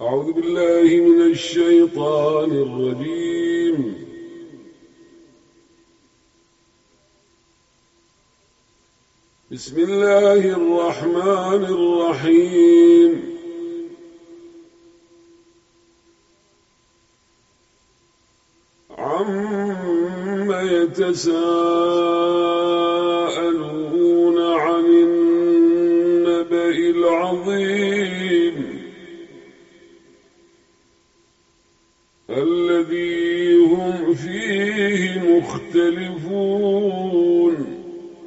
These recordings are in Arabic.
أعوذ بالله من الشيطان الرجيم. بسم الله الرحمن الرحيم. عَمَّ يتساءلون عن النبأ العظيم الذي هم فيه مختلفون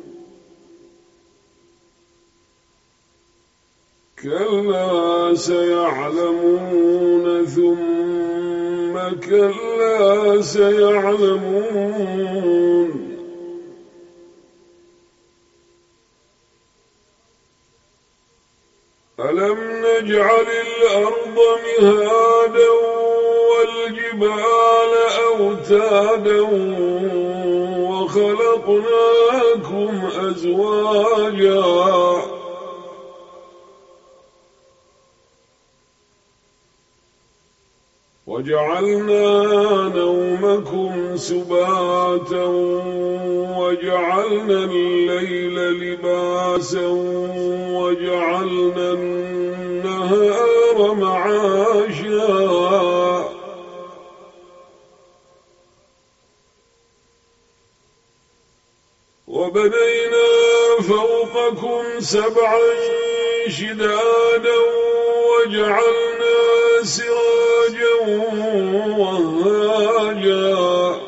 كلا سيعلمون ثم كلا سيعلمون ألم نجعل الأرض مهادا والجبال أوتادا وخلقناكم أزواجا وجعلنا نومكم سباتا وجعلنا الليل لباسا وجعلنا النهار معاشا وبنينا فوقكم سبعا شدادا وجعلنا سراجا وهاجا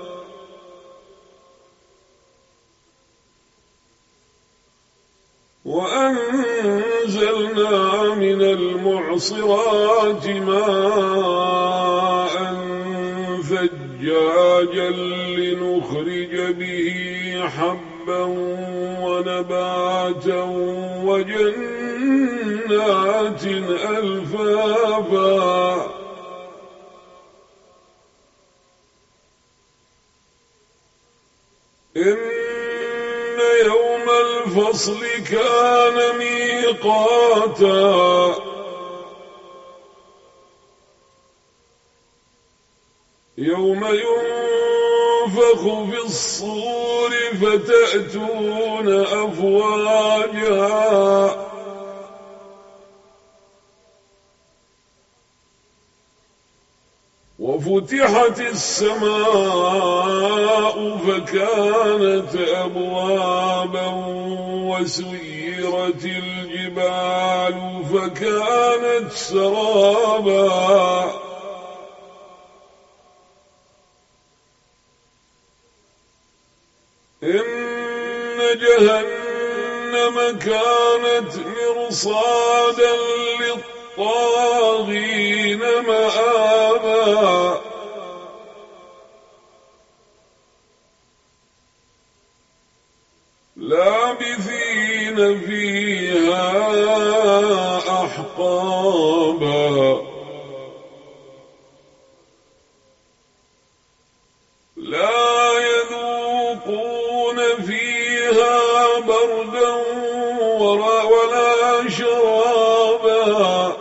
وأنزلنا من المعصرات ماء ثجاجا لنخرج به حبا ونباتا وجنات ألفافا إن يوم الفصل كان ميقاتا يوم ينفخ في الصور فتأتون أفواجا وفتحت السماء فكانت أبوابا وسيرت الجبال فكانت سرابا إن جهنم كانت مرصادا للطاغين مآبا لابثين فيها أحقابا لا يذوقون فيها بردا ولا شرابا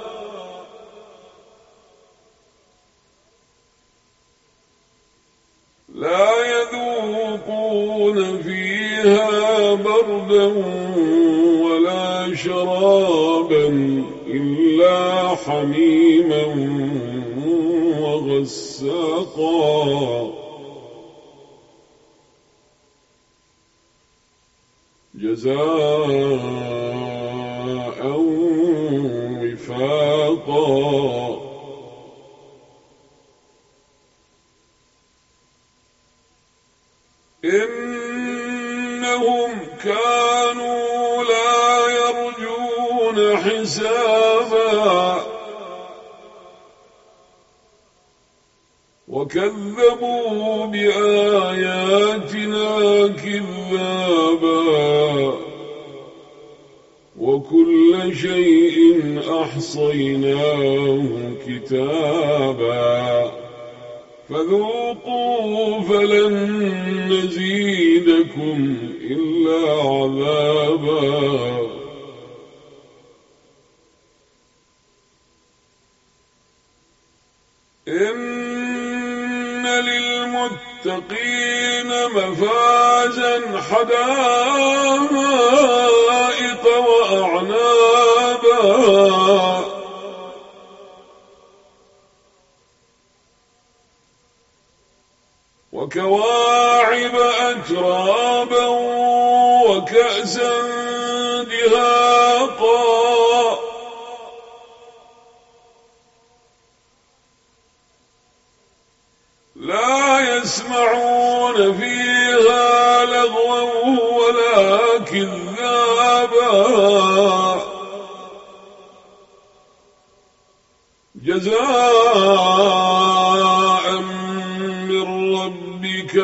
لا يذوقون فيها بردا ولا شرابا إلا حميما وغساقا جزاء وفاقا إنهم كانوا لا يرجون حسابا وكذبوا بآياتنا كذابا وكل شيء أحصيناه كتابا فذوقوا فلن نزيدكم إلا عذابا إن للمتقين مفازا حدائق وأعنابا وكواعب أترابا وكأسا دهاقا لا يسمعون فيها لغوا ولا كذابا جزاء من ربك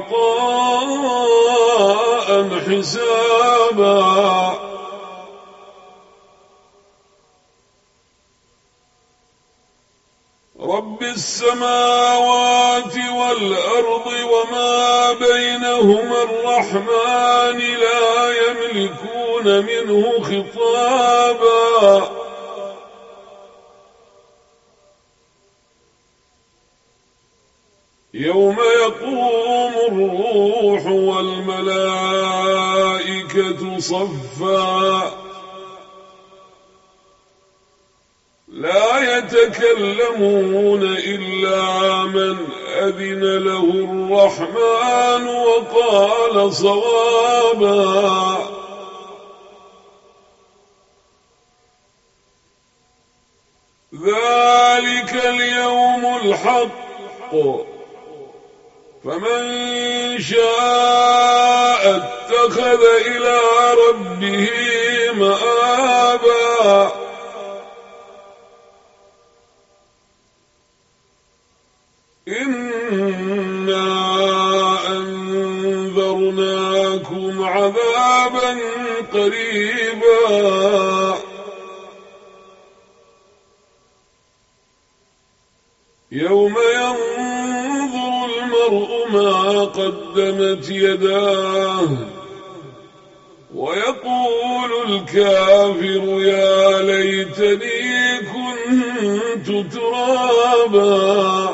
عطاء حسابا رب السماوات والأرض وما بينهما الرحمن لا يملكون منه خطابا يوم يقوم الروح والملائكة صفا لا يتكلمون إلا من أذن له الرحمن وقال صوابا ذلك اليوم الحق فمن شاء اتخذ إلى ربه مآبا إنا أنذرناكم عذابا قريبا يوم ينظر المرء ما قدمت يداه ويقول الكافر يا ليتني كنت ترابا